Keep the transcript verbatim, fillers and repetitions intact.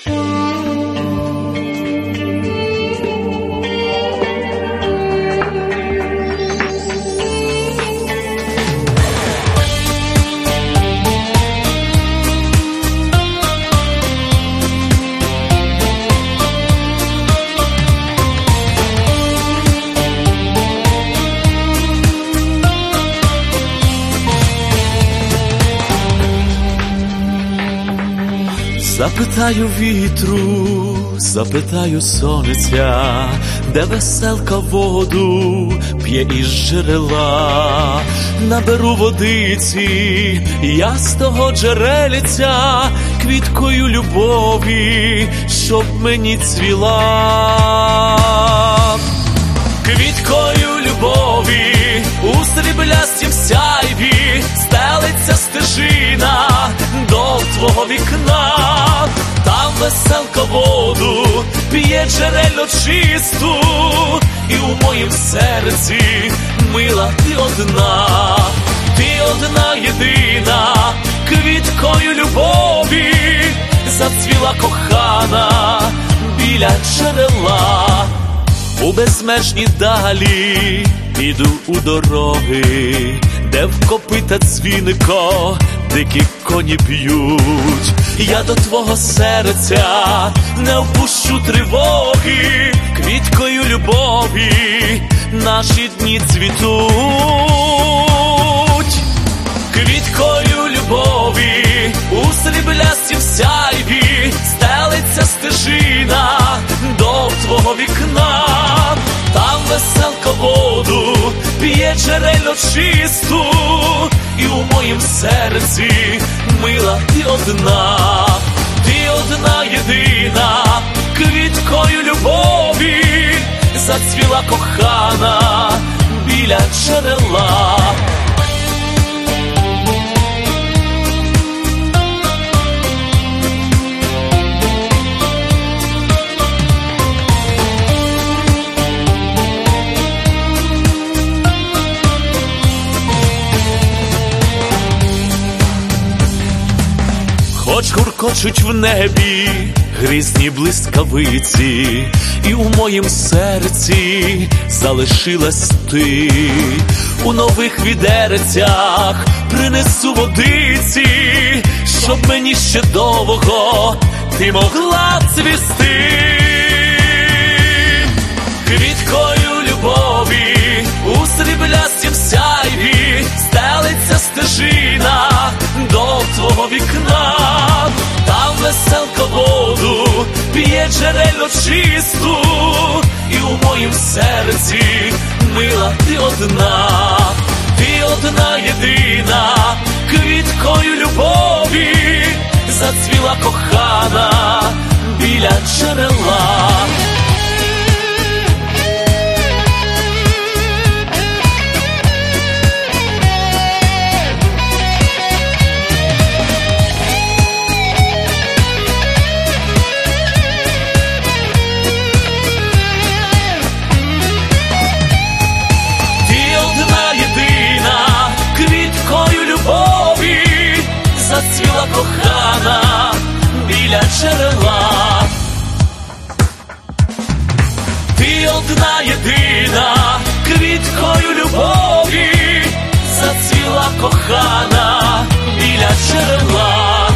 Запитаю вітру, запитаю сонця, де веселка воду п'є із джерела. Наберу водиці, я з того джерельця, квіткою любові, щоб мені цвіла. Квіткою любові у сріблястім сяйві стелиться стежина до твого вікна. Там веселка воду п'є джерельно чисту, і у моїм серці, мила, ти одна, ти одна єдина. Квіткою любові зацвіла кохана біля джерела. У безмежні далі піду у дороги, де в копита дзвінико дикі коні б'ють. Я до твого серця не впущу тривоги, квіткою любові наші дні цвітуть. Квіткою любові у сріблястім сяйві стелиться стежина до твого вікна. Там веселка воду п'є джерельно чисту, і у моїм серці, мила, ти одна, ти одна єдина. Квіткою любові зацвіла кохана біля джерела. Хоч гуркочуть в небі грізні блискавиці, і у моїм серці залишилась ти. У нових відерцях принесу водиці, щоб мені ще довго ти могла цвісти. Квіткою любові у сріблястім сяйві стелиться стежина до твого вікна. Там веселка воду п'є джерельно чисту, і у моїм серці, мила, ти одна, ти одна єдина. Квіткою любові зацвіла кохана біля джерела. Зацвіла кохана біля джерела. Ти одна єдина, квіткою любові зацвіла кохана біля джерела.